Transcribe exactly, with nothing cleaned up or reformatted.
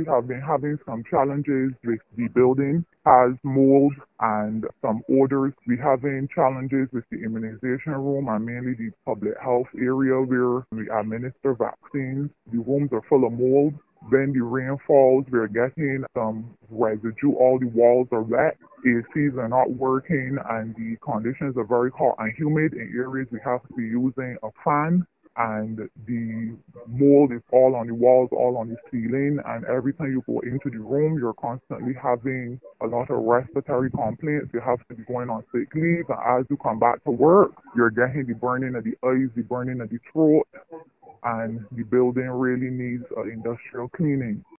have been having some challenges with the building has mold and some odors. We're having challenges with the immunization room and mainly the public health area where we administer vaccines. The rooms are full of mold. When the rain falls, we're getting some residue. All the walls are wet. A Cs are not working, and the conditions are very hot and humid. In areas, we have to be using a fan, and the mold is all on the walls, all on the ceiling, and every time you go into the room, you're constantly having a lot of respiratory complaints. You have to be going on sick leave, and as you come back to work, you're getting the burning of the eyes, the burning of the throat, and the building really needs uh, industrial cleaning.